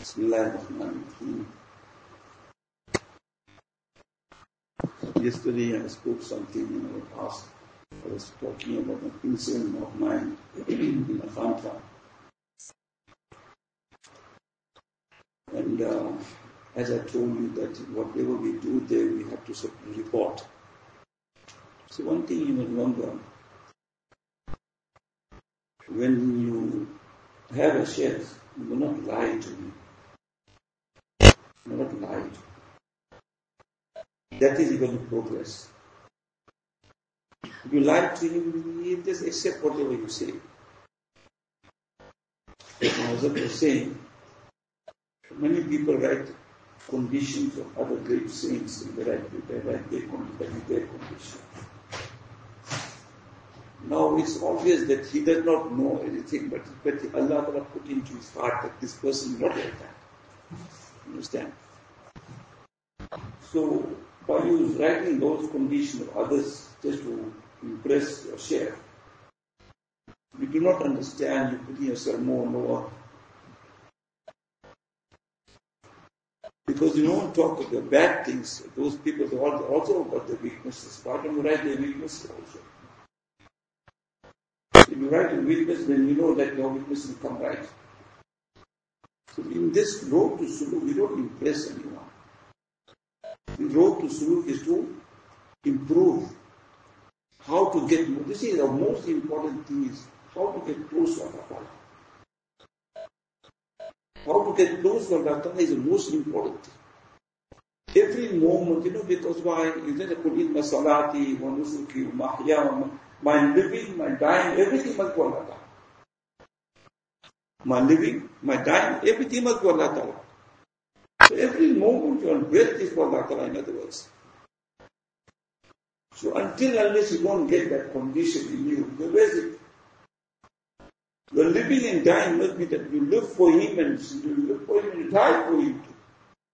Bismillahirrahmanirrahim. Yesterday I spoke something in the past. I was talking about an incident of mine in a Fanta. And as I told you that whatever we do there, we have to report. So one thing you may remember, when you have a share, you will not lie to me. You will not lie. That is even progress. If you lie to him, he just accept whatever you say. As Hazrat was saying, many people write conditions of other great saints, and they write their condition. Now it's obvious that he does not know anything, but Allah Ta'ala put into his heart that this person is not like that. Understand? So, by you writing those conditions of others just to impress or share, you do not understand, you put yourself more and more. Because you don't talk of the bad things, those people also got the weaknesses. Why don't you write their weaknesses also? If you write a weakness, then you know that your weakness will come right. So in this road to Suluk, we don't impress anyone. The road to Suluk is to improve. How to get more. This is the most important thing is how to get close to Allah Ta'ala. How to get close to Allah Ta'ala is the most important thing. Every moment, because why? You say, put in my salati, wa nusuki, wa mahya, my living, my dying, everything must go Allah Ta'ala. My living, my dying, everything must go Allah Ta'ala. So every moment your breath is for Allah Ta'ala, in other words. So unless you don't get that condition in you, where is it? Your living and dying must be that you live for Him and you die for Him too.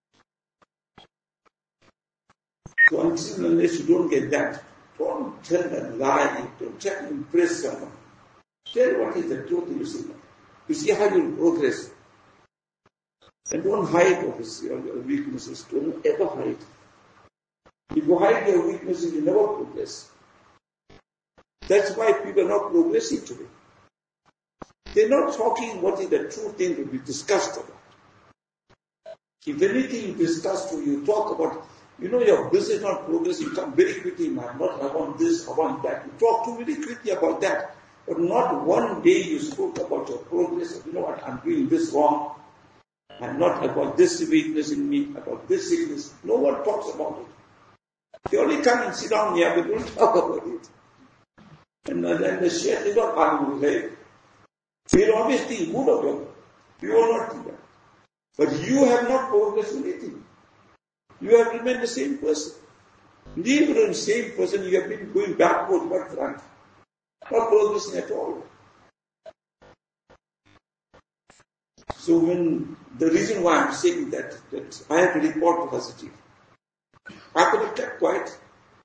So unless you don't get that, don't tell a lie, don't try to impress someone. Tell what is the truth you see. You see how you progress. And don't hide your weaknesses. Don't ever hide. If you hide your weaknesses, you never progress. That's why people are not progressing today. They're not talking what is the true thing to be discussed about. If anything you discuss to you talk about, your business not progress, you come very quickly, man, I want this, I want that. You talk too very quickly about that. But not one day you spoke about your progress. You know what, I'm doing this wrong. And not about this weakness in me, about this sickness. No one talks about it. They only come and sit down here, but don't talk about it. And then the Shaykh is not arguing with him. We'll always think good of them. You will not do that. But you have not progressed in anything. You have remained the same person. Even the same person, you have been going backward, but front. Not progressing at all. So the reason why I'm saying that I have to report positive. I could have kept quiet.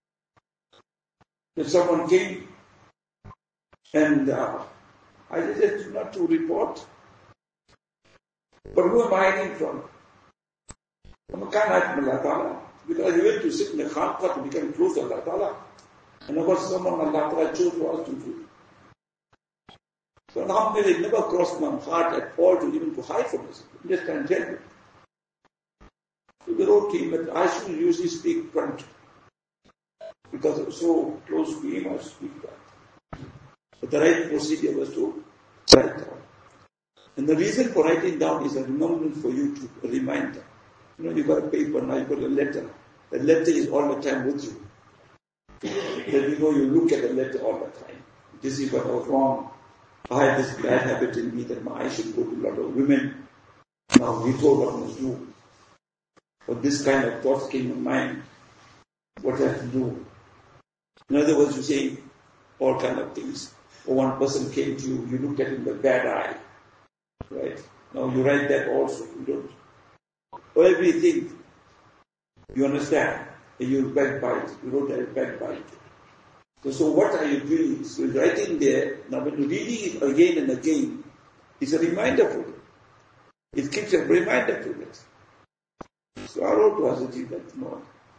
If someone came and I decided not to report. But who am I hiding from? I can't hide from Allah Ta'ala. Because I went to sit in the Khanqah to become close to Allah Ta'ala. And I was someone Allah Ta'ala chose for us to do. So alhamdulillah, it never crossed my heart at all to even to hide from this. I just can't tell you. So the wrote him that I shouldn't usually speak front. Because I was so close to him, I speak front. But the right procedure was to write down. And the reason for writing down is a remembrance for you to remind them. You got a paper, now you got a letter. The letter is all the time with you. Then you look at the letter all the time. This is what I was wrong. I had this bad habit in me that I should go to a lot of women. Now we told what I must do. But this kind of thoughts came in mind. What I have to do. In other words, you say all kind of things. Or one person came to you, you looked at him with a bad eye. Right? Now you write that also. You don't. Or everything. You understand? And you backbite. You wrote that backbite. So what are you doing? So you're writing there. Now when you're reading it again and again, it's a reminder for you. It keeps a reminder to us. So I wrote to Hazrat that no.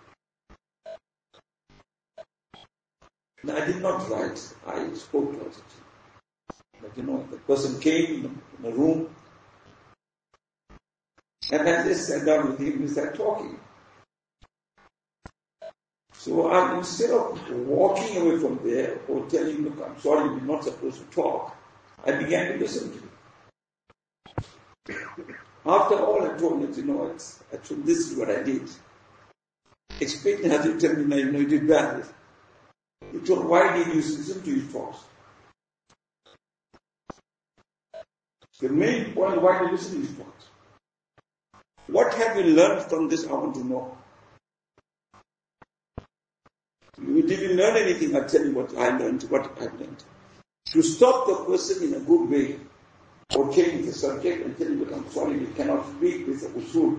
No, I did not write. I spoke to Hazrat. But the person came in the room, and I just sat down with him and started talking. So instead of walking away from there or telling him, look, I'm sorry, we're not supposed to talk, I began to listen to him. After all, I told him, actually this is what I did. Explaining how to tell me, you did bad. He told, why did you listen to his talks? The main point, why did you listen to his talks? What have you learned from this? I want to know. You didn't learn anything, I'll tell you what I've learned. To stop the person in a good way, or change the subject and tell him, look, I'm sorry, we cannot speak with the usul.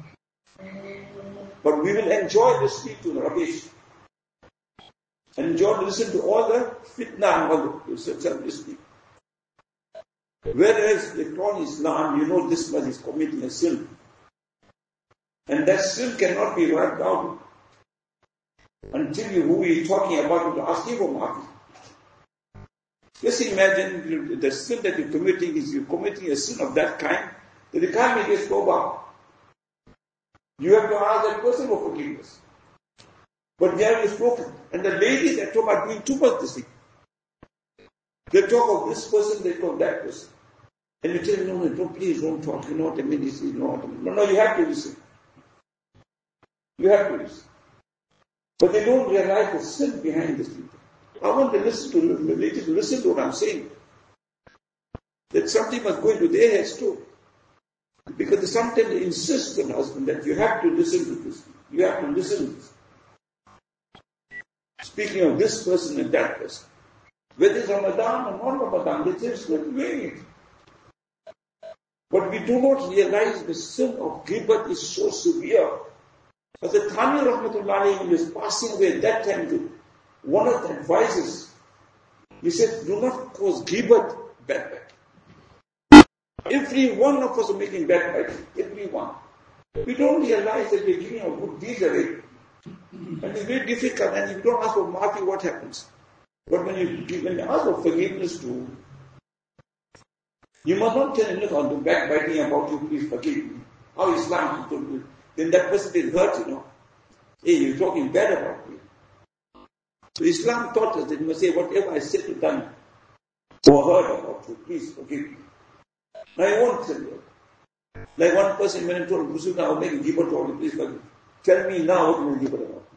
But we will enjoy to speak to the rubbish. Enjoy to listen to all the fitna and all the self-listening. Whereas the Quran Islam, this man is committing a sin. And that sin cannot be wiped out until who he is talking about will ask you for Maafi. Just imagine the sin that you're committing is you're committing a sin of that kind that you can't make it go back. You have to ask that person for forgiveness. But they have spoken. And the ladies at home are doing too much this thing. They talk of this person, they talk of that person. And you tell them, no, please don't talk. You know what I mean? No, you have to listen. You have to listen. But they don't realize the sin behind this thing. I want the ladies to listen to what I'm saying. That something must go into their heads too. Because sometimes they insist on husband that you have to listen to this. You have to listen to this. Speaking of this person and that person. Whether it's Ramadan or non-Ramadan, they just not doing it. But we do not realize the sin of ghibat is so severe. As the Thani Rahmatullahi, when he was passing away at that time, one of the advisors, he said, do not cause ghibat, backbiting. Every one of us are making backbiting. Every one. We don't realize that we're giving a good deed away. And it's very difficult, and if you don't ask for maafi, what happens? But when you ask for forgiveness too, you must not tell him, look, I'll do backbiting about you, please forgive me. How Islam told you. Then that person is hurt, Hey, you're talking bad about me. So Islam taught us that you must say, whatever I said to them or heard about you, please forgive me. Now I won't tell you. Like one person when I told Muslim, I will make a ghibat to you, please forgive me. Tell me now what you will ghibat about.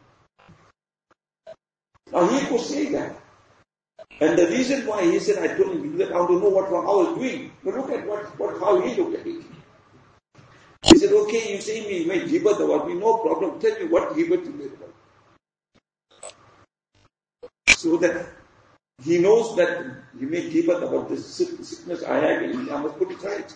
Now he could say that. And the reason why he said, I told him, I want to know what I was doing. But look at how he looked at it. He said, okay, you say me, you made ghibat about me, no problem. Tell me what ghibat you made about. So that he knows that he made ghibat about this sickness I have in me, I must put it right.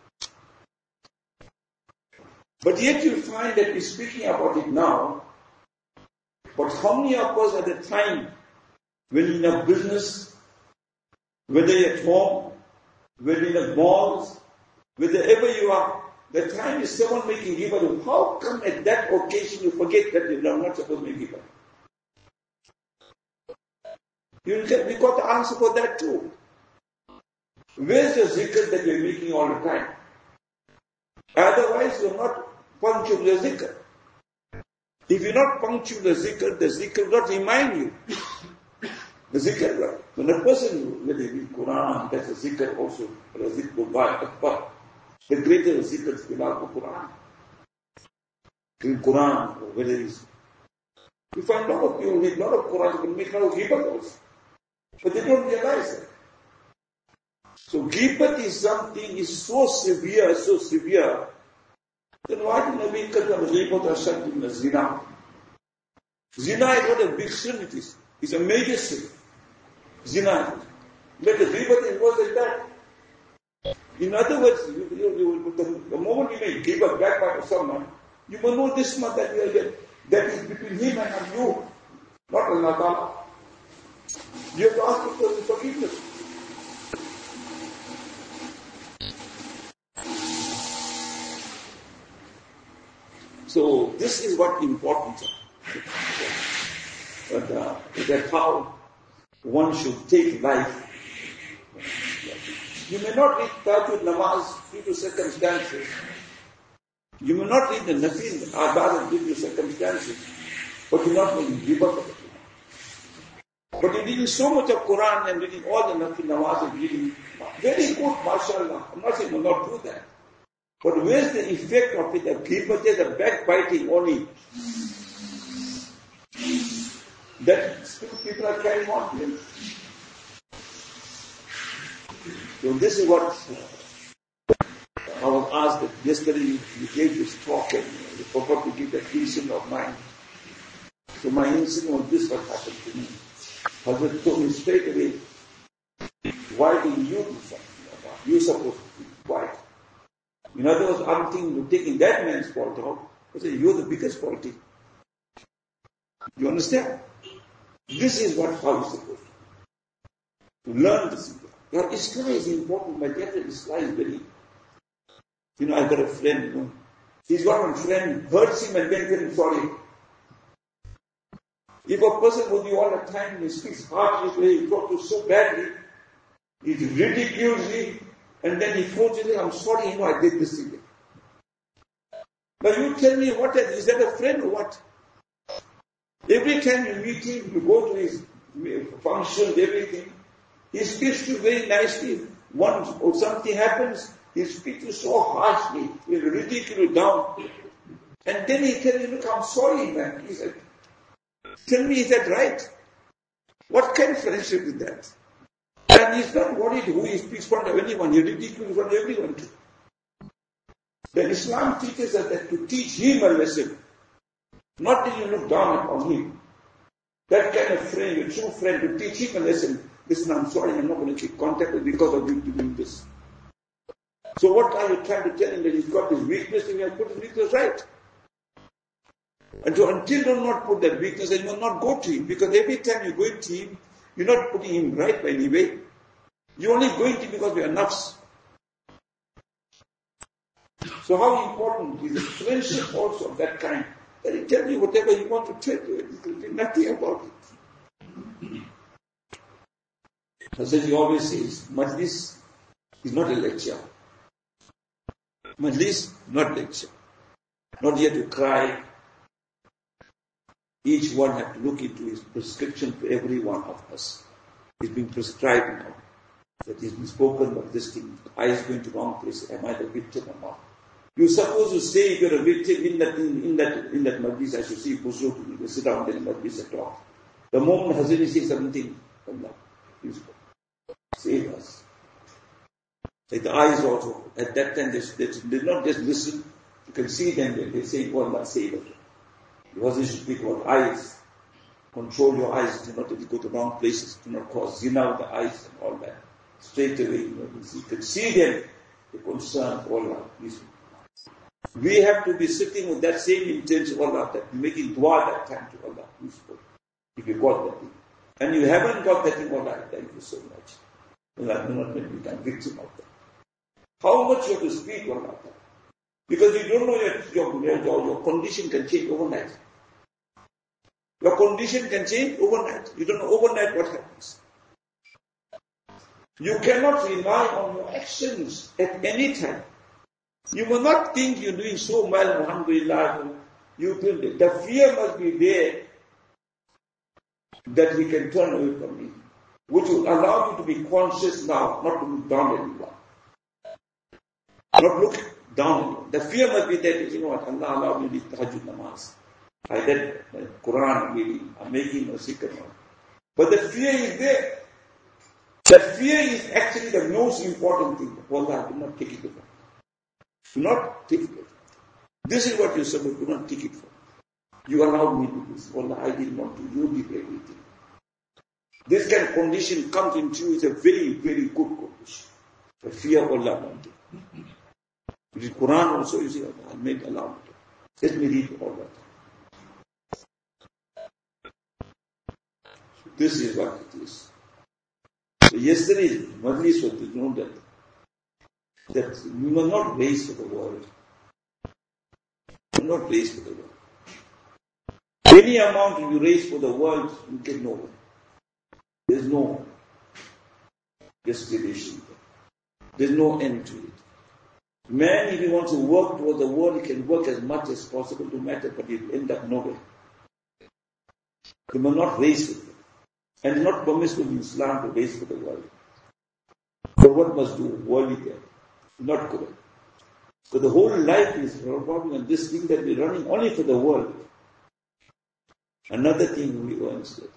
But yet you find that we're speaking about it now. But how many of us at the time, when in a business, whether you're at home, whether in the malls, wherever you are, the time is someone making ghibat. How come at that occasion you forget that you're not supposed to make ghibat? We got the answer for that too. Where's the zikr that you're making all the time? Otherwise you're not punctual the zikr. If you're not punctual the zikr will not remind you. The zikr, right? When a person, whether he read Quran, that's a zikr also, or a zikr by Akbar. The greater zikr is Bilal Quran. In Quran, or whether it's. You find a lot of people read a lot of Quran, you can make a lot of ghibat also. But they don't realize it. So ghibat is something is so severe. Then why did Nabi Qadam ghibat ashad in zina? Zina is not a big sin it is. It's a major sin. Zina. But the ghibat is worse than that. In other words, the moment you make ghibat back by someone, you will know this much that is between him and you, not Allah Ta'ala. You have to ask for forgiveness. So this is what important. But that's how one should take life. You may not read Tahajjud Namaz due to circumstances. You may not read the Nafil Ibadat due to circumstances. But you're not going to give up on it. But you're reading so much of Quran and reading all the Nafil Namaz and reading. Very good, mashallah. I'm not saying you will not do that. But where's the effect of it? The people, the backbiting only. That still people are carrying on to it. So this is what I was asked that yesterday you gave this talk and you forgot to give that incident of mine. So my incident was this what happened to me. Hazrat told me straight away, why didn't you do something about it? You're supposed to be quiet. In other words, I'm thinking taking that man's fault out. I said, you're the biggest faulty. You understand? This is what how you're supposed to learn this. Your Islam is important, my dear friend. Islam is very. I've got a friend, he's got one friend, hurts him and then tells him sorry. If a person would be all the time, he speaks harshly, he talks to so badly, he ridicules me, and then he quotes you, I'm sorry, I did this thing. Now you tell me, what is that a friend or what? Every time you meet him, you go to his functions, everything, he speaks to you very nicely. Once or something happens, he speaks to you so harshly, he'll ridicule you down. And then he tells you, look, I'm sorry, man. He said, tell me, is that right? What kind of friendship is that? And he's not worried who he speaks in front of anyone. He ridicules in front of everyone too. Then Islam teaches us that to teach him a lesson, not that you look down upon him. That kind of friend, your true friend, to teach him a lesson. Listen, I'm sorry, I'm not going to keep contact with you because of you doing this. So what are you trying to tell him? That he's got his weakness and you have put his weakness right. And so until you do not put that weakness, then you will not go to him. Because every time you go to him, you're not putting him right by any way. You're only going to him because we are nafs. So how important is a friendship also of that kind? That he tells you whatever you want to tell you, he will do nothing about it. As he always says, Majlis is not a lecture. Majlis, not lecture. Not here to cry. Each one has to look into his prescription for every one of us. It's been prescribed now. That he's been spoken of this thing. I is going to wrong place. Am I the victim or not? You're supposed to say if you're a victim in that majlis, I should say, you sit down in the majlis and talk. The moment Hazrat says something, Allah, please go. Save us. Like the eyes also, at that time they did not just listen. You can see them, they say, oh Allah, save us. Because you should speak about eyes. Control your eyes, do not go to wrong places, do not cause zina with the eyes and all that. Straight away, you can see them, the concern, Allah, please. We have to be sitting with that same intention, Allah, that making dua that time to Allah, please. If you got that thing. And you haven't got that thing, Allah, thank you so much. Allah, do not make me become victim of that. How much you have to speak, Allah? Because you don't know your condition can change overnight. Your condition can change overnight. You don't know overnight what happens. You cannot rely on your actions at any time. You will not think you're doing so well, alhamdulillah. You feel it. The fear must be there that he can turn away from me, which will allow you to be conscious now, not to look down at anyone. Not look down. The fear must be there. You know what? Allah allowed me to Tahajjud Namaz. I read the Quran, maybe. I'm making a secret one. But the fear is there. That fear is actually the most important thing. Allah, do not take it away. Do not take it away. This is what you said, do not take it from. You allowed me to do this. Allah, I did not do. You did everything. This kind of condition comes into you is a very, very good condition. The fear of Allah wanted. In the Quran also, you see, I made Allah. Let me read all that. So this is what it is. So yesterday, Majlis was to know that we must not race for the world. not raise for the world. Any amount you raise for the world, you get nowhere. There's no destination. There's no end to it. Man, if he wants to work toward the world, he can work as much as possible to matter, but he'll end up nowhere. He must not raise it. And it's not permissible in Islam to raise for the world. But what must do? Worldly care. Not good. So the whole life is revolving on this thing that we're running only for the world. Another thing we earn instead.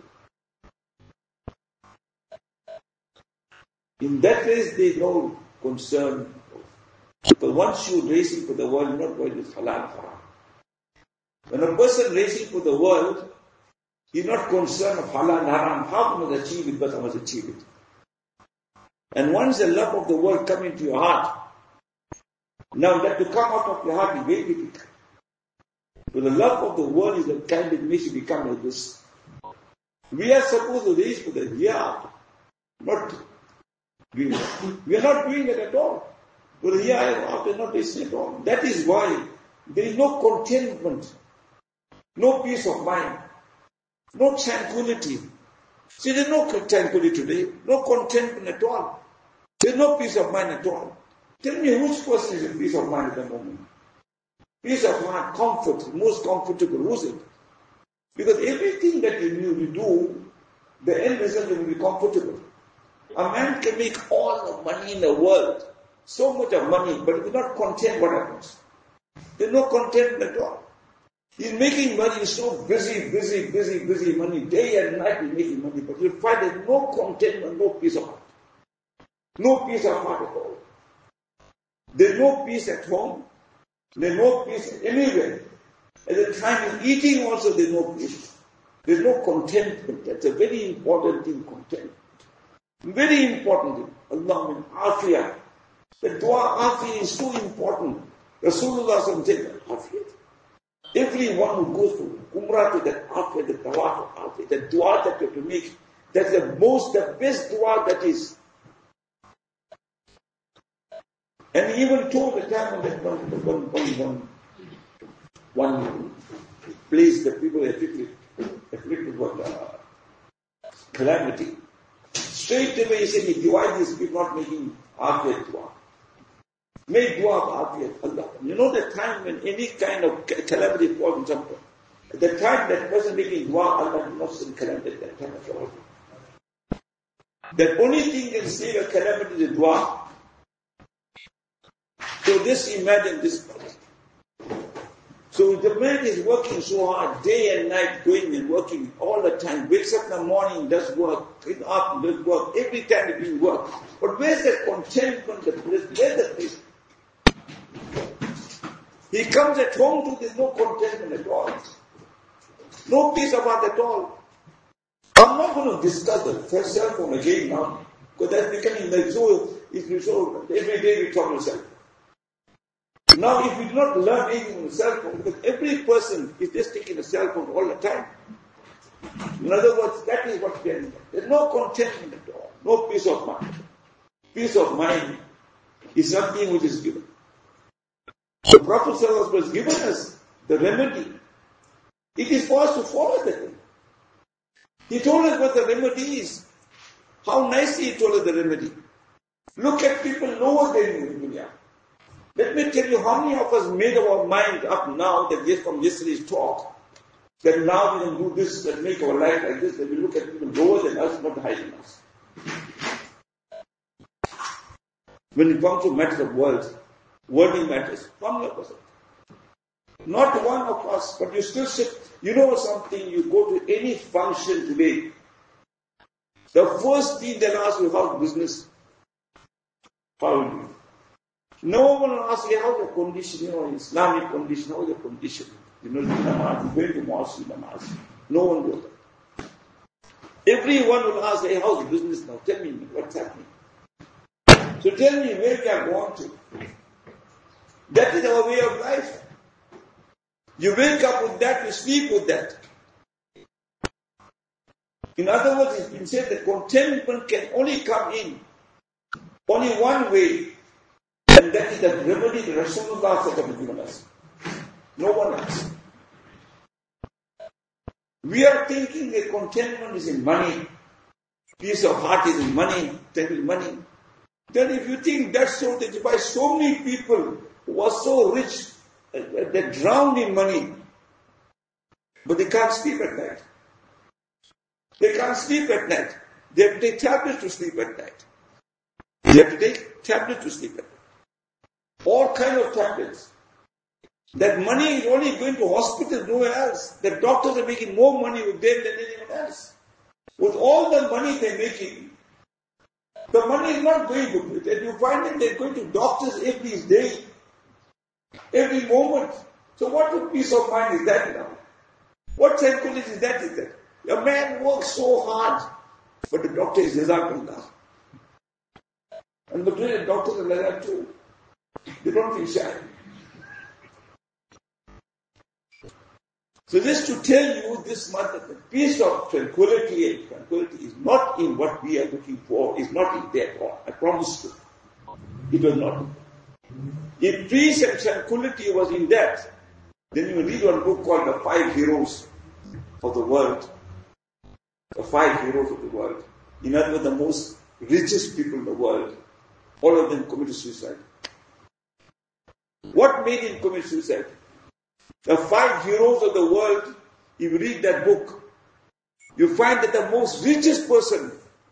In that case, there's no concern. But once you're racing for the world, you're not going with halal haram. When a person racing for the world, he's not concerned of halal haram. How can I achieve it? But I must achieve it. And once the love of the world comes into your heart, now that to come out of your heart is very difficult. So the love of the world is the kind that makes you become like this. We are supposed to raise for the riyah, not doing that. We are not doing that at all. For the riyah, we are not raising at all. That is why there is no contentment, no peace of mind, no tranquility. See, there is no tranquility today, no contentment at all. There is no peace of mind at all. Tell me which person is in peace of mind at the moment? Peace of mind, comfort, most comfortable, who's it? Because everything that you do, the end result will be comfortable. A man can make all the money in the world, so much of money, but if he's not content, what happens? There's no contentment at all. He's making money, he's so busy, money, day and night he's making money, but you find there's no contentment, no peace of heart. No peace of heart at all. There's no peace at home. There's no peace anywhere. At the time of eating also there's no peace. There's no contentment. That's a very important thing, contentment. Very important thing. Allah min afiyah. The dua afiyah is so important. Rasulullah said, afiyah. Everyone who goes to Umrah to that afiyah, the tawaf of afiyah, the dua that you have to make, that's the best dua that is. And he even told the time that one place the people afflicted with calamity. Straight away he said, why these people not making afiyat dua? Make dua of afiyat, Allah. You know the time when any kind of calamity falls on someone, at the time that person making dua, Allah will not send calamity at that time at all. The only thing can save a calamity is dua. So just imagine this. So the man is working so hard, day and night, going and working all the time. Wakes up in the morning, does work, cleans up, does work, every time he doing work. But where's the contentment, the bliss? Where's the bliss? He comes at home to there's no contentment at all. No peace of heart at all. I'm not going to discuss the first cell phone again now, because that's becoming like so every day we talk to cell phone. Now, if we do not learn anything on the cell phone, because every person is just taking a cell phone all the time. In other words, that is what we are in. There's no contentment at all, no peace of mind. Peace of mind is something which is given. The Prophet ﷺ has given us the remedy. It is for us to follow the thing. He told us what the remedy is. How nicely he told us the remedy. Look at people lower than you in dunya. Let me tell you how many of us made our mind up now that just from yesterday's talk, that now we can do this and make our life like this, that we look at people lower than us, not higher than us. When it comes to matters of worldly matters, how many of us? Not one of us, but you still sit. You know something, you go to any function today, the first thing they'll ask you, how's business? How are you? No one will ask you, how's the condition, Islamic condition, how's the condition? Namaz, going to mosque, namaz. No one will. Everyone will ask, hey, how's the business now? Tell me, what's happening? So tell me, where we are going to? That is our way of life. You wake up with that, you sleep with that. In other words, it's been said that contentment can only come in only one way, and that is the remedy that Rasulullah has given us. No one else. We are thinking that contentment is in money. Peace of heart is in money. Money. Then if you think that's so, that by so many people who are so rich, they're drowned in money, but they can't sleep at night. They can't sleep at night. They have to take tablets to sleep at night. They have to take tablets to sleep at night. All kinds of tablets. That money is only going to hospitals, nowhere else. The doctors are making more money with them than anyone else. With all the money they're making, the money is not going good. And you find that they're going to doctors every day, every moment. So what peace of mind is that now? What tranquility is that? A man works so hard, but the doctor is Jazakallah. And the doctors are like that too. They don't feel shy. So just to tell you this much, that the peace of tranquility is not in what we are looking for, is not in there at all. I promise you. It was not. If peace and tranquility was in that, then you read one book called The 5 Heroes of the World. The 5 Heroes of the World. In other words, the most richest people in the world, all of them committed suicide. What made him commit suicide? The 5 heroes of the world, if you read that book, you find that the most richest person,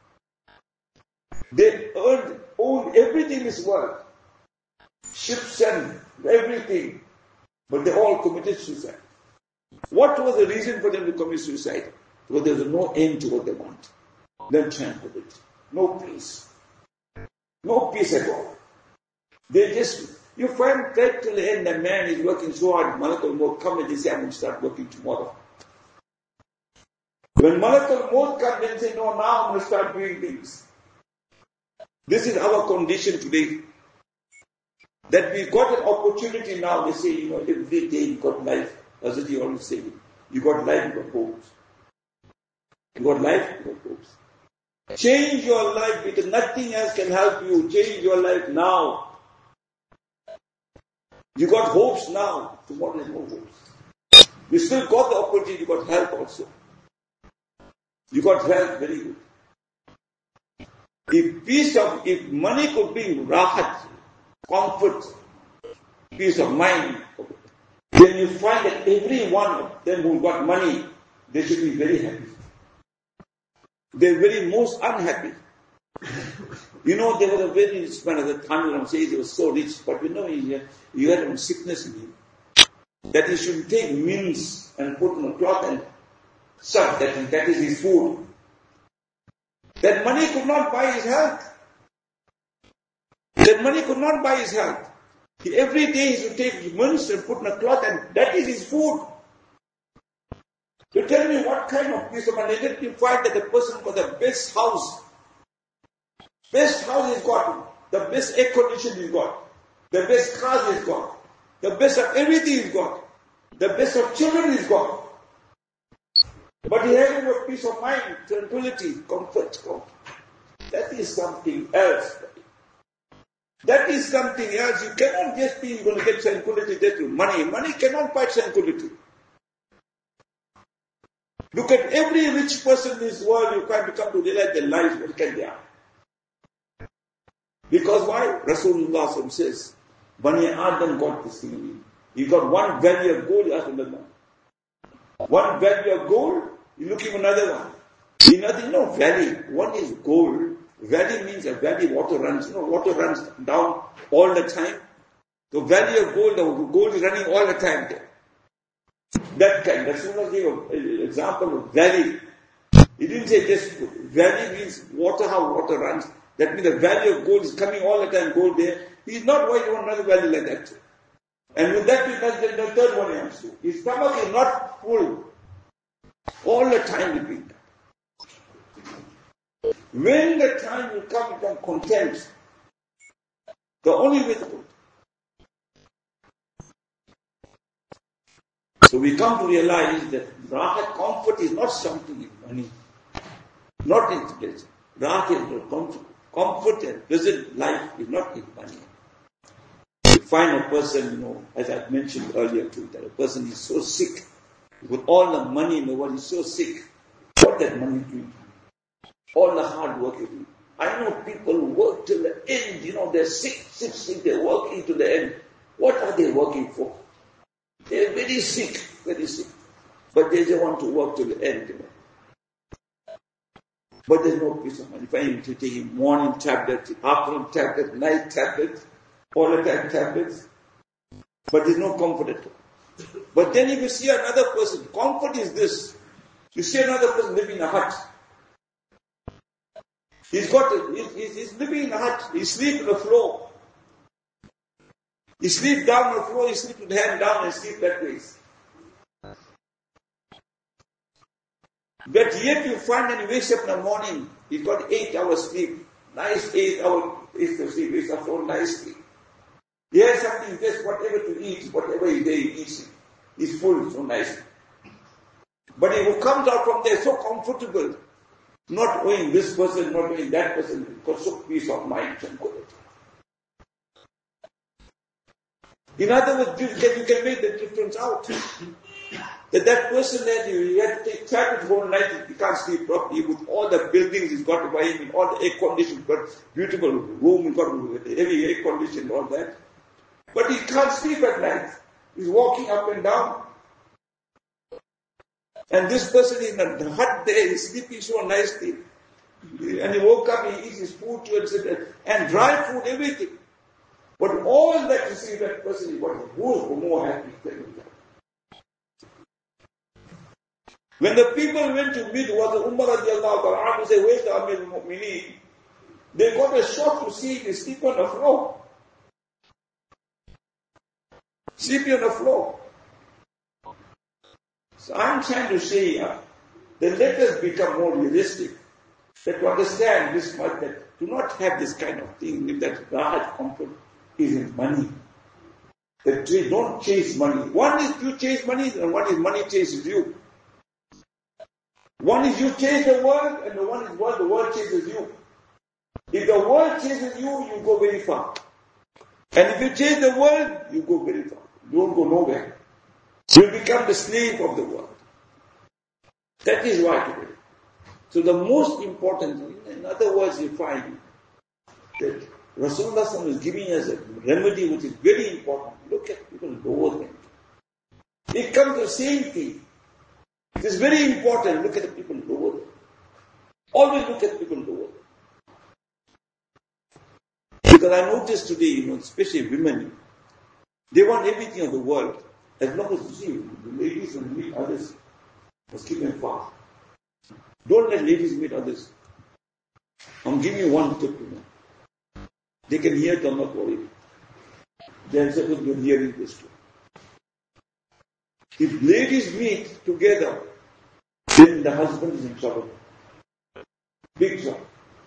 they owned everything in this world. Ships and everything. But they all committed suicide. What was the reason for them to commit suicide? Because there was no end to what they want. No tranquility. No peace. No peace at all. You find that till the end, the man is working so hard, Malakul Maut come and they say, I'm going to start working tomorrow. When Malakul Maut comes and say, no, now I'm going to start doing things. This is our condition today. That we got an opportunity now, they say, every day you got life. As you always say, you got life, you got hopes. You got life, you got hopes. Change your life because nothing else can help you. Change your life now. You got hopes now. Tomorrow is no hopes. You still got the opportunity. You got help also. You got help, very good. If money could bring rahat, comfort, peace of mind, then you find that every one of them who got money, they should be very happy. They're very most unhappy. There was a very rich man at the time, and says he was so rich, but he had a sickness in him. That he should take mince and put on a cloth and suck, that is his food. That money could not buy his health. That money could not buy his health. Every day he should take mince and put on a cloth, and that is his food. You tell me what kind of peace of mind. Let me find that the person got the best house. Best house he's got, the best air condition he's got, the best cars he's got, the best of everything he's got, the best of children he's got. But he has no peace of mind, tranquility, comfort. That is something else. That is something else. You cannot just be going to get tranquility just with money. Money cannot buy tranquility. Look at every rich person in this world, you can become to realize their lives, what can they are. Because why? Rasulullah says, Bani Adam got this thing. You got one value of gold, you ask another one. One value of gold, you look for another one. Value. One is gold. Value means a valley water runs. Water runs down all the time. The value of gold, the gold is running all the time there. That kind. Rasulullah gave an example of valley. He didn't say just valley means water, how water runs. That means the value of gold is coming all the time, gold there. He is not going to want another value like that. And with that, the third one he has to. His stomach is not full. All the time will be that. When the time will come, become content. The only way to put. So we come to realize that rahat, comfort is not something in money. Not in pleasure. Rahat is not comfort. Comfort and pleasant life is not in money. You find a person, as I mentioned earlier too, that a person is so sick, with all the money in the world, he's so sick. What that money do? All the hard work you do. I know people who work till the end, they're sick, they're working to the end. What are they working for? They're very sick, but they just want to work till the end, But there's no peace of mind. If I need to take a morning tablet, afternoon tablet, night tablet, all the time tablets, but there's no comfort at all. But then if you see another person, comfort is this. You see another person living in a hut. He's living in a hut. He sleeps on the floor. He sleeps down on the floor, he sleeps with the hand down and sleeps that way. But yet you find that he wakes up in the morning, he's got 8 hours sleep. Nice 8 hours sleep, wakes up so nicely. He has something, just whatever to eat, whatever he eats, he's full so nicely. But he comes out from there so comfortable, not owing this person, not owing that person, got so peace of mind, tranquility. In other words, you can make the difference out. That person that you have to take care of the whole night, he can't sleep properly with all the buildings he's got by him, all the air conditioning, but beautiful room, he's got heavy air conditioning, all that. But he can't sleep at night. He's walking up and down. And this person is in the hut there, he's sleeping so nicely. And he woke up, he eats his food and dry food, everything. But all that you see, that person is who is more happy than that. When the people went to meet Umar radiallahu ta'ala and said, where's the Amir al-Mu'mineen? They got a shock to see him sleep on the floor. Sleeping on the floor. So I'm trying to say that let us become more realistic. That to understand this much, that do not have this kind of thing, if that large comfort is in money. That don't chase money. One is you chase money, and one is money chases you. One is you chase the world, and the one is the world chases you. If the world chases you, you go very far. And if you chase the world, you go very far. You don't go nowhere. You become the slave of the world. That is why today. So the most important thing, in other words, you find that Rasulullah is giving us a remedy which is very important. Look at people lower them. It comes to the same thing. It is very important. Look at the people lower them. Always look at people lower them. Because I noticed today, especially women, they want everything of the world. As long as you see, the ladies and meet others, must keep them far. Don't let ladies meet others. I'm giving you one tip, They can hear it, I'm not worried. They're supposed to be hearing this too. If ladies meet together, then the husband is in trouble. Big trouble.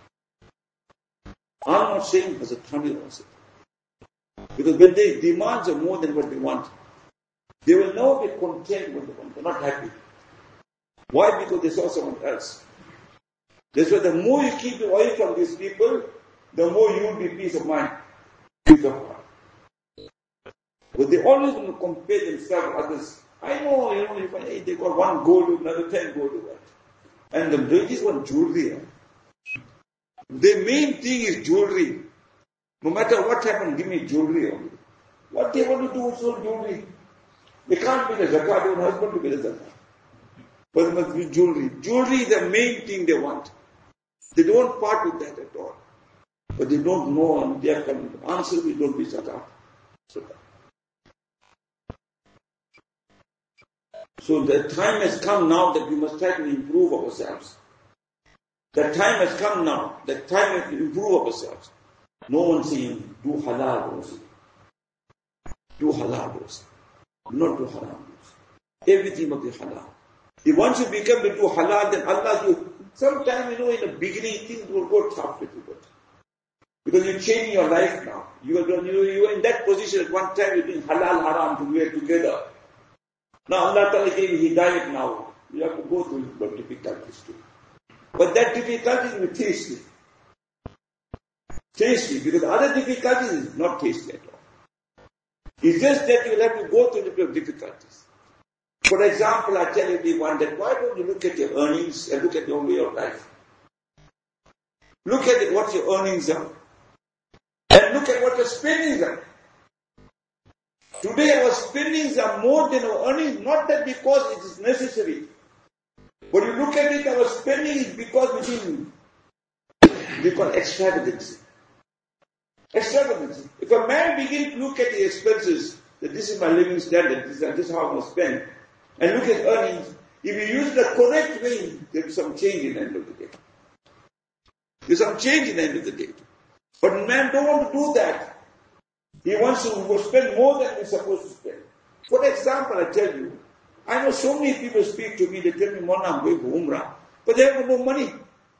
I'm not saying as a Tamil also. Because when their demands are more than what they want, they will never be content with the one. They're not happy. Why? Because they saw someone else. That's why the more you keep away from these people, the more you will be peace of mind, peace of heart. But they always want to compare themselves with others. I know, you find, they got one gold, another 10 gold. And the ladies want jewelry. Their main thing is jewelry. No matter what happens, give me jewelry only. What they want to do is all jewelry. They can't be the zakat, they want husband to be the zakat. But they must be jewelry. Jewelry is the main thing they want. They don't part with that at all. But they don't know, and they are coming. The answer will don't be zakat. So the time has come now that we must try to improve ourselves. The time has come now. The time to improve ourselves. No one saying, do halal also. Do halal also. Not do haram also. Everything must be halal. If once you become to do halal, then Allah you. Sometimes, in the beginning, things will go tough little bit. Because you're changing your life now. You are in that position at one time, you're doing halal, haram together. Now Allah Ta'ala gave you hidayat now. You have to go through the difficulties too. But that difficulty will be tasty. Tasty, because other difficulties is not tasty at all. It's just that you'll have to go through little difficulties. For example, I tell everyone that why don't you look at your earnings and look at your way of life? Look at it, what your earnings are. And look at what your spendings are. Today our spendings are more than our earnings, not that because it is necessary. But you look at it, our spending is because we call extravagance. Extravagance. If a man begins to look at the expenses, that this is my living standard, this is how I'm going to spend, and look at earnings, if you use it the correct way, there's some change in the end of the day. There's some change in the end of the day. But man don't want to do that. He wants to spend more than he's supposed to spend. For example, I tell you, I know so many people speak to me, they tell me, Mona, I'm going for Umrah, but they have no money.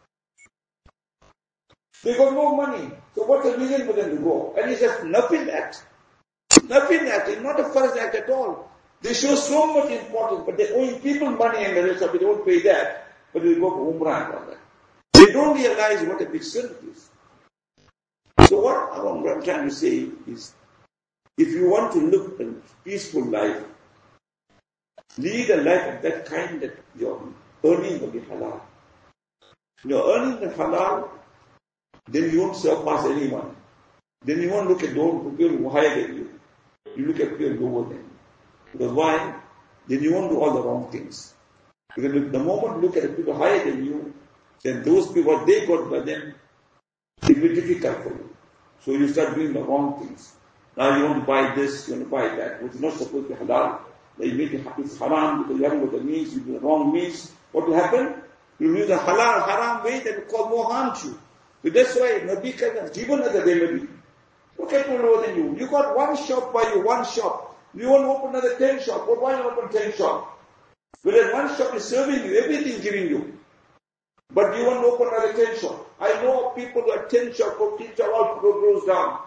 They got no money. So what's the reason for them to go? And he says, nothing that. Nothing that. It's not a first act at all. They show so much importance, but they're owing people money and the rest of it, they don't pay that, but they go for Umrah and all that. They don't realize what a big sin it is. So what I'm trying to say is, if you want to live a peaceful life, lead a life of that kind that your earning will be halal. Your earning is halal, then you won't surpass anyone. Then you won't look at those people who are higher than you. You look at people lower than you. Because why? Then you won't do all the wrong things. Because the moment you look at the people higher than you, then those people, what they got by them, it will be difficult for you. So you start doing the wrong things. Now you want to buy this, you want to buy that, which is not supposed to be halal. You make it it's haram because you haven't got the means, you do the wrong means. What will happen? You use the halal, haram way that will cause more harm to you. So that's why Nabi has given us a remedy. Look at people lower than you. You got one shop by you, one shop. You want to open another 10 shops. But why you open 10 shops? Whereas one shop is serving you, everything is giving you. But you want to open another 10 shops. I know people who have 10 shops, 14 shops, all goes down.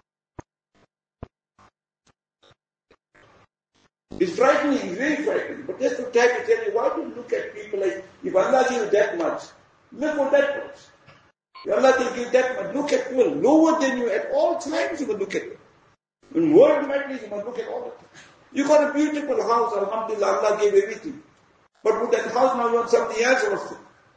It's frightening, it's very frightening. But just to try to tell you, why do you look at people like, if Allah gives you that much, look for that much. If Allah will give that much, look at people lower than you at all times, you must look at them. In world matters, you must look at all of them. You got a beautiful house, alhamdulillah, Allah gave everything. But with that house now you want something else also.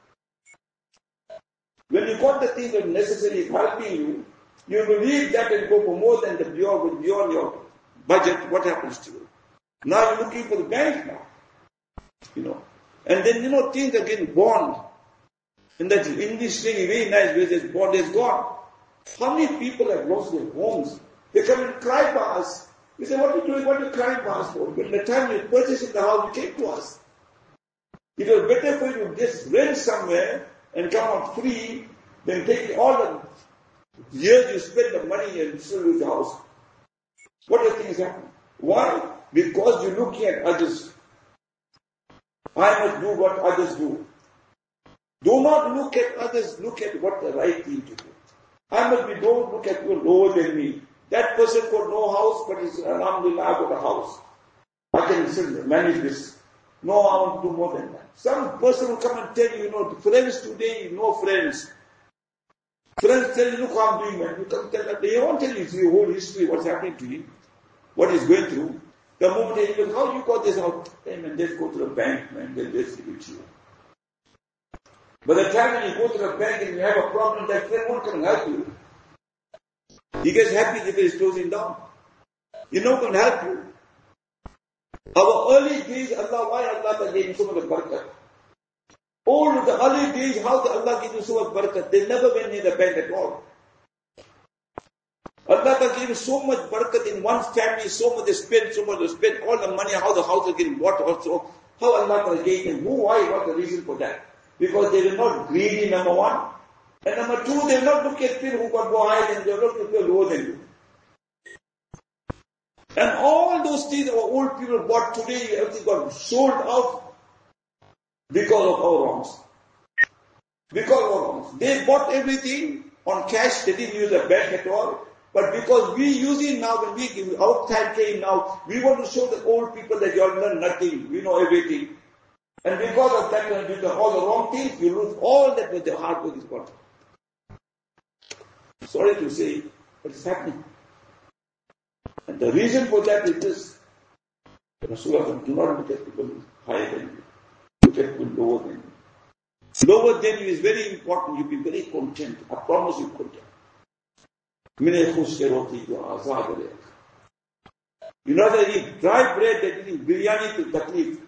When you got the thing that necessary is helping you, you will leave that and go for more than the beyond your budget, what happens to you? Now you're looking for the bank now. And then, things are getting bond. And that English thing, very nice, where this bond is gone. How many people have lost their homes? They come and cry for us. We say, what are you doing? What are you crying for us for? When the time you purchased the house, you came to us. It was better for you to just rent somewhere and come out free than taking all the years you spend the money and still lose the house. What do you think is happening? Why? Because you're looking at others. I must do what others do. Do not look at others, look at what the right thing to do. Don't look at you lower than me. That person got no house, but he's alhamdulillah, I got a house. I can still manage this. No, I want to do more than that. Some person will come and tell you, friends today, no friends. Friends tell you, look how I'm doing, man. You come tell them, they won't tell you your whole history, what's happening to him, what he's going through. The moment they look, how you got this out? Hey man, just go to the bank, man, they'll just give it to you. By the time when you go to the bank and you have a problem, that friend won't come and help you. He gets happy if he's closing down. He's not going to help you. Our early days, why Allah gave you so much barakah? All the early days, how did Allah give you so much barakah? They never went near the bank at all. Allah gave you so much barakah in one family, so much they spent, all the money, how the house is getting bought also. How Allah gave them? Why? What's the reason for that? Because they were not greedy, number one. And number two, they will not look at people who got more higher than they will not look at people lower than you. And all those things our old people bought today, everything got sold out because of our wrongs. Because of our wrongs. They bought everything on cash, they didn't use a bank at all. But because we use it now, when our time came now, we want to show the old people that you all learn nothing, we know everything. And because of that, when you do all the wrong things, you lose all that with the hard work is got. Sorry to say, but it's happening. And the reason for that is this. Rasulullah, do not look at people higher than you. Look at people lower than you. Lower than you is very important. You be very content. I promise you content. You know that you eat dry bread, that you eat biryani to taklif.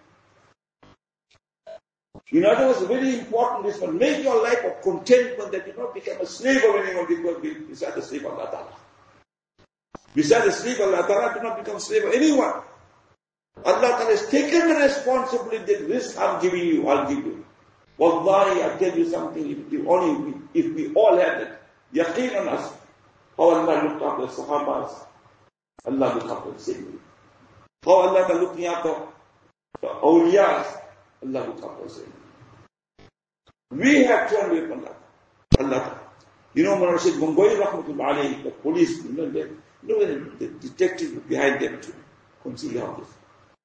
In other words, very important is to make your life of contentment, that you not become a slave of anyone beside the slave of Allah Ta'ala. Beside the slave of Allah Ta'ala, do not become slave of anyone. Allah Ta'ala has taken the responsibility that this I'm giving you, I'll give you. Wallahi, I'll tell you something, if we all had it, yaqeen on us, how Allah looked after the Sahabas, Allah looked after the Sayyid. How Allah is looking after the awliyas, Allah looked after the Sayyid. We have turned away from Allah. You know, when I said, Mongoi Rahmatullah alayhi, the police, the detectives behind them to conceal all this.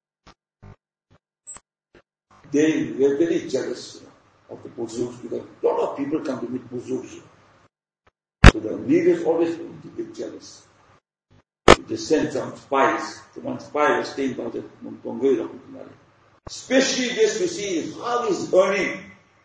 They were very jealous of the Buzuks, because a lot of people come to meet Buzuks. So the leaders always get jealous. They sent some spies. So one spy was staying by the Mongoi Rahmatullah alayhi. Especially just to see how he's earning.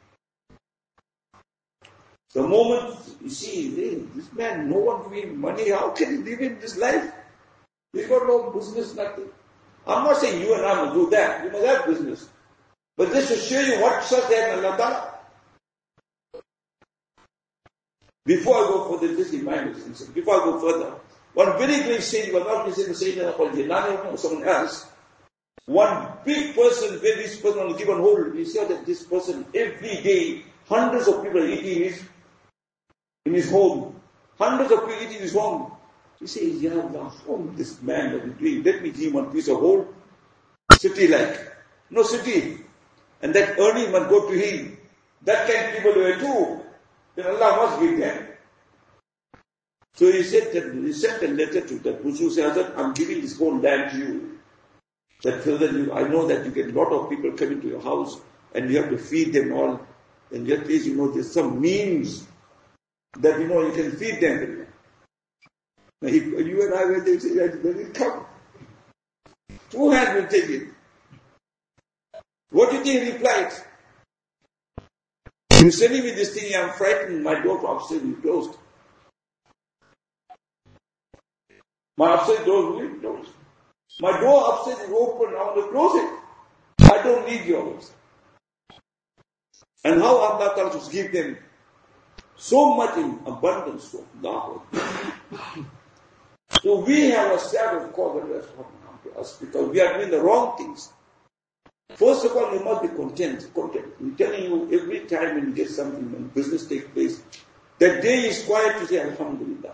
The moment you see, hey, this man, no one giving money, how can he live in this life? He's got no business, nothing. I'm not saying you and I will do that. You must have business. But just to show you what such there in Allah Ta'ala. Before I go further, just remind me, before I go further, one very great saint, was not the Sayyidina called Jilani or someone else. One big person, when this person was given hold, we saw that this person every day, hundreds of people are eating in his home. Hundreds of people eating in his home. He says, Ya Allah, how this man that is doing, let me give him one piece of whole city like. No city. And that earning must go to him. That kind of people were too. Then Allah must give them. So he said that, he sent a letter to that Buzu, said, I'm giving this whole land to you. That further I know that you get a lot of people coming to your house and you have to feed them all. And yet please, there's some means that, you can feed them. Now, if you and I were there, say, let it come. 2 hands will take it. What do you think he replied? You're sending me this thing, I'm frightened, my door upstairs will be closed. My upstairs door will be closed. My door upstairs is open, I want to close it. I don't need yours. And how Allah Ta'ala just give them so much in abundance of Allah. So we have a sad of cause that has happened to us because we are doing the wrong things. First of all, you must be content. I'm telling you, every time when you get something, when business takes place, that day is quiet to say Alhamdulillah.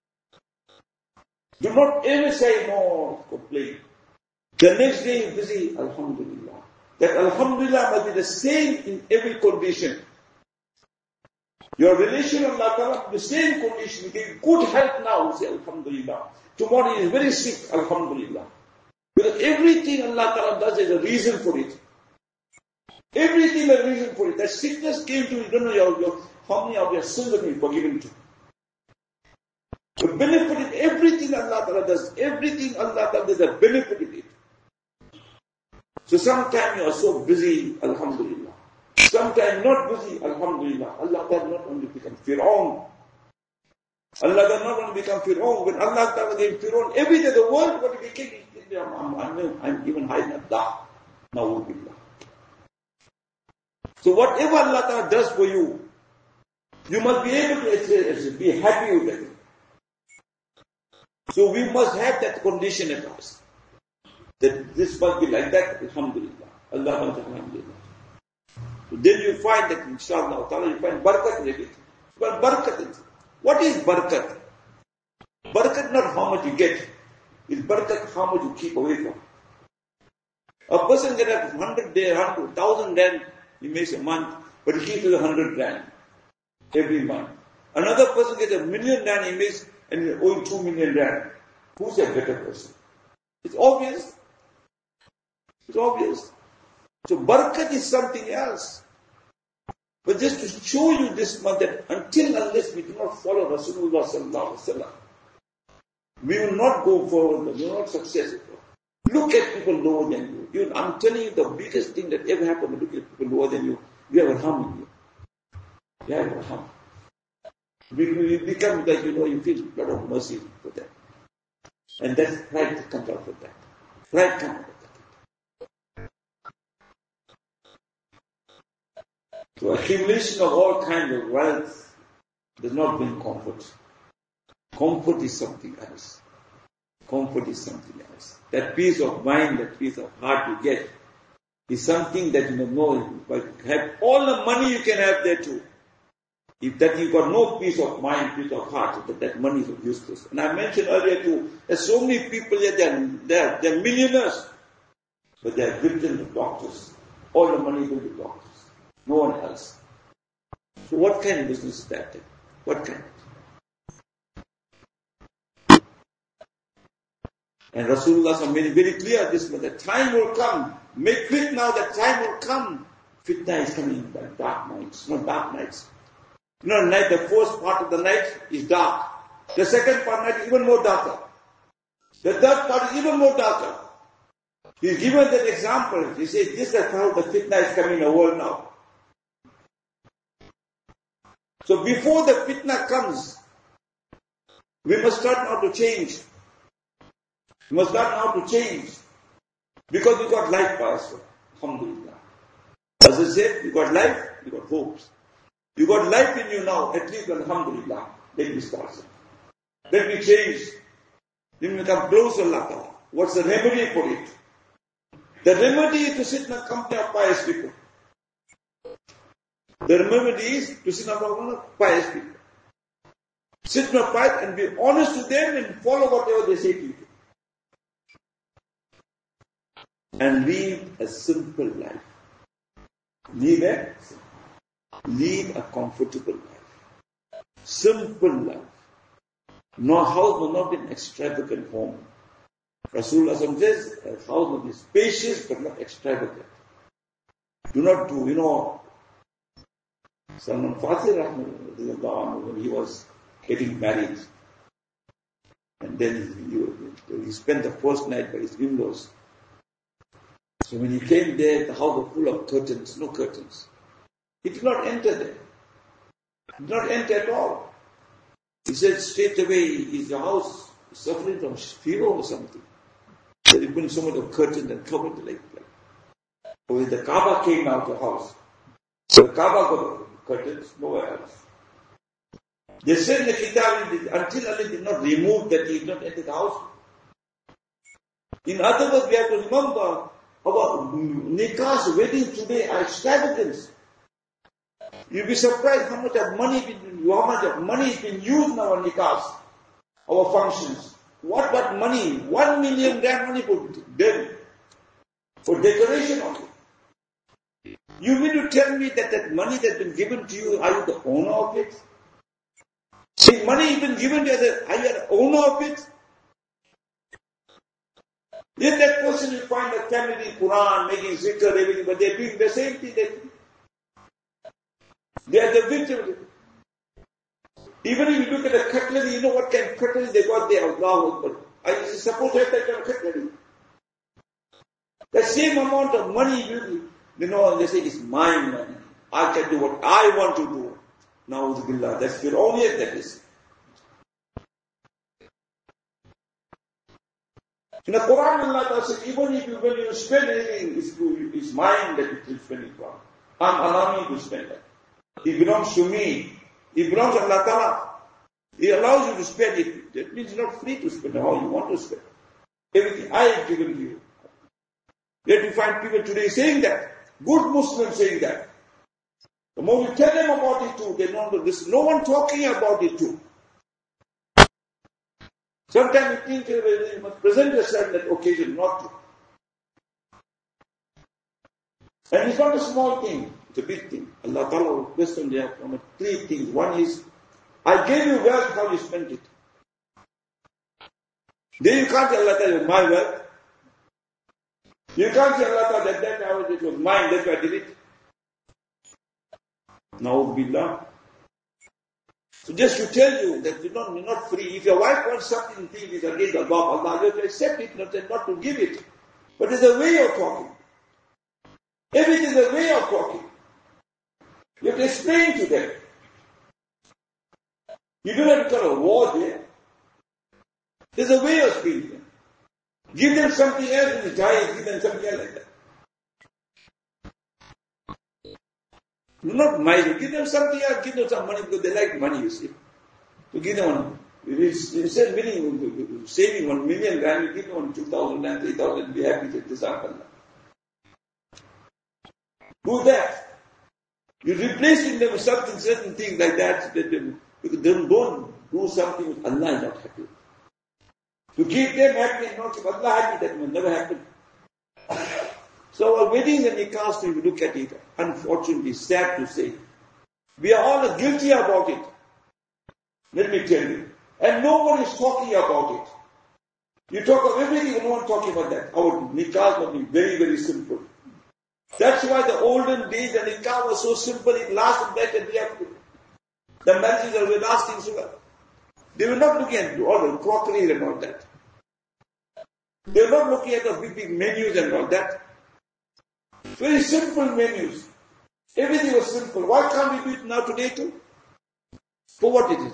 Do not ever say no, complain. The next day you're busy, Alhamdulillah. That Alhamdulillah must be the same in every condition. Your relation with Allah Ta'ala, the same condition. You get good health now, say Alhamdulillah. Tomorrow you is very sick, Alhamdulillah. Because everything Allah Ta'ala does is a reason for it. Everything is a reason for it. That sickness came to you, you don't know how many of your sins have been forgiven to. The benefit in everything Allah Ta'ala does, everything Allah Ta'ala does, a benefit in it. So sometimes you are so busy, Alhamdulillah. Sometimes not busy, Alhamdulillah. Allah Ta'ala not only become Fir'aun. Allah Ta'ala not only become Fir'aun. When Allah Ta'ala gave Fir'aun, every day the world what he became, I'm even hiding Allah. Na'udhu. So whatever Allah Ta'ala does for you, you must be able to be happy with it. So we must have that condition at us. That this must be like that, Alhamdulillah. Allah Alhamdulillah. So then you find that inshallah ta'ala you find barakat in it. But barakat is, what is barakat? Barakat not how much you get. It's barakat how much you keep away from. A person can have 100 there, 1,000 rand, he makes a month, but he keeps 100 rand every month. Another person gets 1 million rand, he makes, and he's owing 2 million rand. Who's a better person? It's obvious. It's obvious. So barakat is something else. But just to show you this month that until unless we do not follow Rasulullah sallallahu alaihi wasallam, We will not go forward, we will not successful. Look at people lower than you. I'm telling you the biggest thing that ever happened, look at people lower than you. You have a hum in you. You have a hum. We become like, you feel a lot of mercy for that. And that's pride that comes out of that. Pride comes out of that. So accumulation of all kinds of wealth does not bring comfort. Comfort is something else. Comfort is something else. That peace of mind, that peace of heart you get is something that but have all the money you can have there too. If that you got no peace of mind, peace of heart, that money is useless. And I mentioned earlier too, there's so many people here, they're millionaires, but they're victims of doctors. All the money goes to doctors. No one else. So what kind of business is that then? What kind? And Rasulullah made it very clear this, but the time will come. Make quick now, the time will come. Fitna is coming by dark nights, not dark nights. Night, the first part of the night is dark. The second part of the night is even more darker. The third part is even more darker. He's given that example. He says, this is how the fitna is coming in the world now. So before the fitna comes, we must start now to change. We must start now to change. Because we got life by us. Alhamdulillah. As I said, you got life, you got hopes. You got life in you now, at least alhamdulillah. Let me start. Let me change. Let me become close to Allah. What's the remedy for it? The remedy is to sit in a company of pious people. The remedy is to sit in a company of pious people. Sit in a pious and be honest to them and follow whatever they say to you. And live a simple life. Lead a comfortable life. Simple life. No house will not be an extravagant home. Rasulullah says, a house must be spacious but not extravagant. Do not do, Salman Farsi, when he was getting married, and then he spent the first night by his in-laws. So when he came there, the house was full of curtains, no curtains. He did not enter there. He did not enter at all. He said straight away, is your house suffering from fever or something? So he put so much of curtains and covered the like. So when the Kaaba came out of the house, so the Kaaba got curtains, nowhere else. They said in the Kitab, until Allah did not remove that, he did not enter the house. In other words, we have to remember our nikahs, weddings today are extravagance. You'll be surprised how much of money has been used in our nikahs, our functions. What money? 1 million rand money put them for decoration only. You mean to tell me that money that's been given to you, are you the owner of it? See, money has been given to you, are you the owner of it? Then that person will find a family Quran, making zikr, everything, but they're doing the same thing. They are the victims. Even if you look at the cutlery, you know what kind of cutlery they got there, Allahu Akbar. Are you supposed to have that kind of cutlery? The same amount of money, they say, it's my money. I can do what I want to do. Na'udhu billah, that's Fir'auniyat, that is. In the Quran, Allah says, even when you spend anything, it's mine that you will spend it from. I'm allowing you to spend it. It belongs to me. It belongs to Allah Ta'ala. He allows you to spend it. That means you're not free to spend it how you want to spend it. Everything I have given to you. Yet you find people today saying that. Good Muslims saying that. The more you tell them about it too, they don't know this. No one talking about it too. Sometimes you think you must present yourself on that occasion, not to. And it's not a small thing, it's a big thing. Allah Ta'ala will question there from 3 things. One is, I gave you wealth, how you spent it. Then you can't tell Allah Ta'ala, my wealth. You can't tell Allah Ta'ala that it was mine, that's why I did it. Na'udhu billah. So just to tell you that you're not free. If your wife wants something you think is against the law of Allah, you have to accept it, not to give it. But there's a way of talking. Everything is a way of talking. You have to explain to them. You don't have to call a war there. There's a way of speaking. Give them something else in the diet, give them something else like that. Not money, give them something else, give them some money because they like money, you see. To give them one, instead of saving 1 million rand, you give them 2,000 rand, 3,000, be happy to disarm Allah. Do that. You're replacing them with something, certain things like that, because they don't do something with Allah is not happy. To keep them happy and not keep Allah happy, that will never happen. So our weddings and nikahs, if you look at it, unfortunately, sad to say, we are all guilty about it. Let me tell you. And no one is talking about it. You talk of everything and no one talking about that. Our nikahs will be very, very simple. That's why the olden days, the nikah was so simple, it lasted better than the marriages were lasting so well. They were not looking at all the crockery and all that. They were not looking at the big, big menus and all that. Very simple menus. Everything was simple. Why can't we do it now today too? For what it is.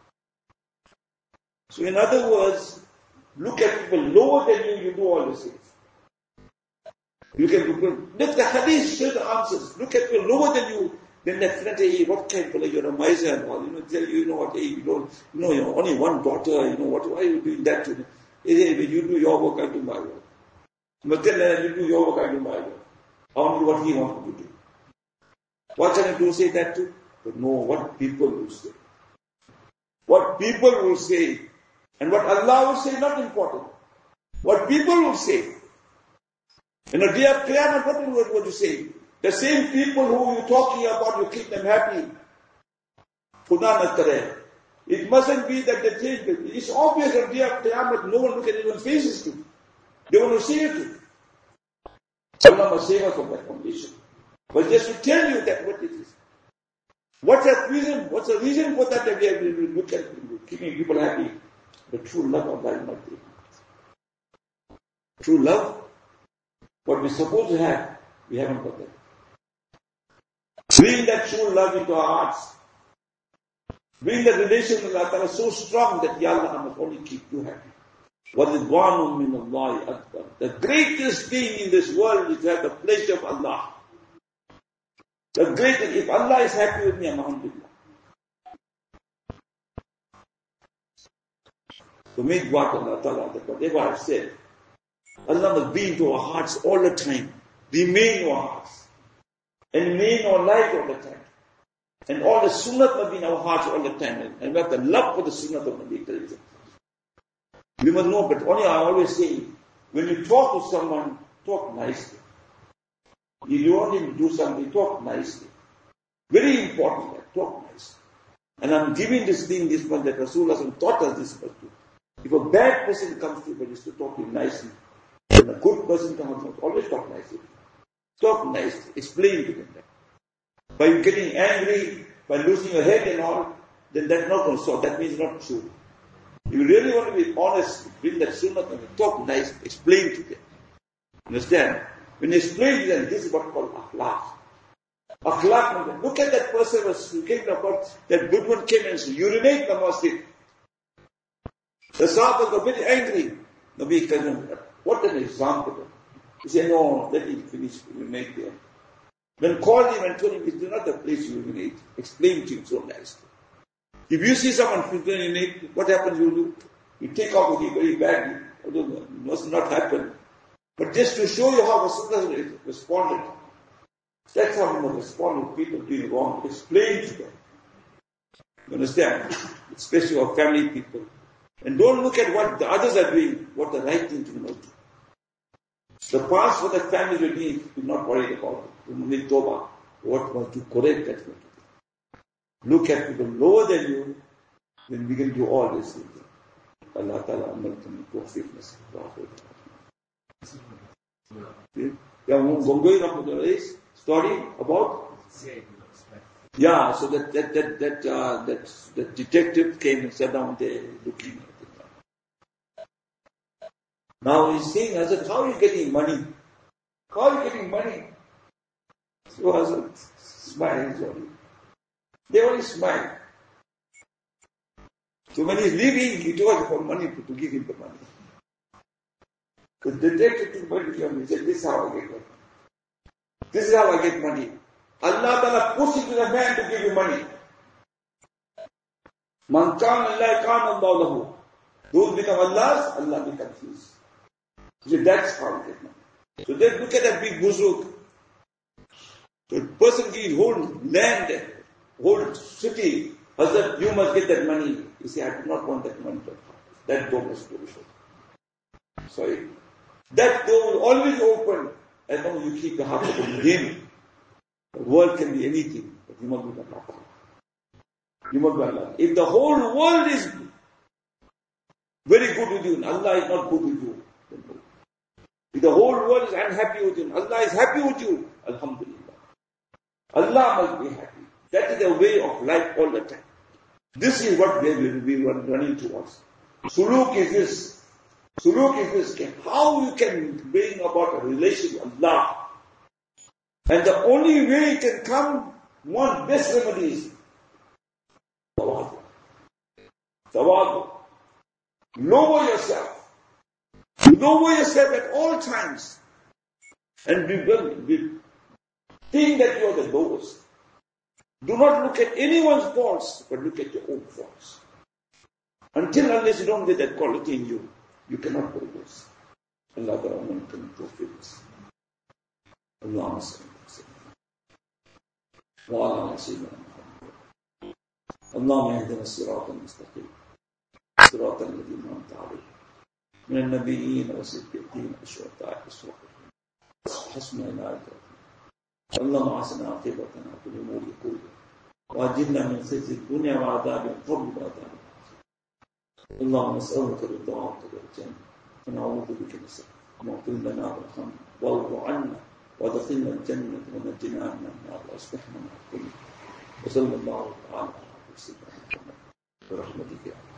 So in other words, look at people lower than you, you do all these things. You can look the hadith show the answers. Look at people lower than you, then that friend say, hey, what kind of fellow, you're a miser and all. Tell you, what, hey, you're only one daughter, why are you doing that to me? Hey, when you do your work, I do my work. But then you do your work, I do my work. I want to do what he wants to do. What can I do? Say that too? But no, what people will say. What people will say. And what Allah will say, not important. What people will say. In a day of Qiyamah, what would you say? The same people who you're talking about, you keep them happy. It mustn't be that they change it. It's obvious on the day of Qiyamah, no one look at anyone's faces to. They want to see it to. Allah must save us from that condition. But just to tell you that what it is. What's the reason for that we have to look at keeping people happy? The true love of Allah is not there. True love, what we're supposed to have, we haven't got that. Bring that true love into our hearts. Bring that relation with Allah Ta'ala so strong that Ya Allah, I must only keep you happy. وَرِضْوَانٌ مِّنَ اللَّهِ أَكْبَرُ. The greatest thing in this world is to have the pleasure of Allah. The greatest, if Allah is happy with me, alhamdulillah. So make dua to Allah Ta'ala that whatever I've said, Allah must be into our hearts all the time. Remain in our hearts. And remain in our lives all the time. And all the sunnah must be in our hearts all the time. And we have the love for the sunnah of Nabi Kareem. We must know, but only I always say, when you talk to someone, talk nicely. If you want him to do something, talk nicely. Very important that, talk nicely. And I'm giving this thing, this one that Rasulullah taught us this much too. If a bad person comes to you, but is to talk to him nicely. When a good person comes to always talk nicely. Talk nicely, explain to them that. By you getting angry, by losing your head and all, then that's not going to solve. That means not true. If you really want to be honest, bring that sunnah and talk nicely, explain to them. Understand? When you explain to them, this is what we call akhlaq. Akhlaq, look at that person who came about, that good one came and urinate in the masjid. The Sahaba got very angry. Nabi Karim, what an example. He said, no, let him finish, urinate there. Then called him and told him, it's not the place you urinate. Explain to him so nicely. If you see someone urinate, what happens you do? You take off with it very badly. Although it must not happen. But just to show you how Rasulullah responded. That's how we must respond to people doing wrong. Explain to them. You understand? Especially our family people. And don't look at what the others are doing, what the right thing to do. The past what the families were doing, we're not worried about it. We will tawbah. What was to correct that? Look at people lower than you, then we can do all these things. Allah Ta'ala amaltum tawfiqness. Yeah, Gongoy Rahmatullah is story about Yeah, so that detective came and sat down there looking at it. Now he's saying, Hazrat, how are you getting money? How are you getting money? So Hazrat smiles only. They only smile. So when he's leaving, he told for money to give him the money. The detective took money from him. He said, this is how I get money. This is how I get money. Allah Ta'ala puts it to the man to give you money. Man kan Allah kan Allah lahu. Those become Allah's, Allah becomes his. So that's how you get money. So then look at that big buzurg. So the person gives whole land, whole city. Hazrat, you must get that money. You say, I do not want that money. That door must be open. Sorry. That door will always open as long as you keep the heart open with him. The world can be anything, but you must be Allah. You must be Allah. If the whole world is very good with you and Allah is not good with you, then no. If the whole world is unhappy with you and Allah is happy with you, Alhamdulillah. Allah must be happy. That is the way of life all the time. This is what we will be running towards. Suluk is this. Suluk is this. How you can bring about a relation with Allah. And the only way it can come, one best remedy is tawadu. Tawadu. Lower yourself. Lower yourself at all times. And think that you are the lowest. Do not look at anyone's faults, but look at your own faults. Unless you don't get that quality in you, you cannot progress. Allah Ta'ala can improve this. Allah وعلى سيدنا محمد اللهم اهدنا الصراط المستقيم صراط الذين أنعمت عليهم من النبيين والصديقين والشهداء والصالحين حسن أولئك اللهم احسن عاقبتنا في الأمور كلها وأجرنا من خزي الدنيا وعذاب القبر وعذاب اللهم نسألك رضاك والجنة ونعوذ بك من السخط واغفر لنا وارحمنا وارض عنا وادخلنا الجنة ونجنا من النار واصلحنا مع الكل وصلى الله تعالى على سيدنا محمد برحمتك يا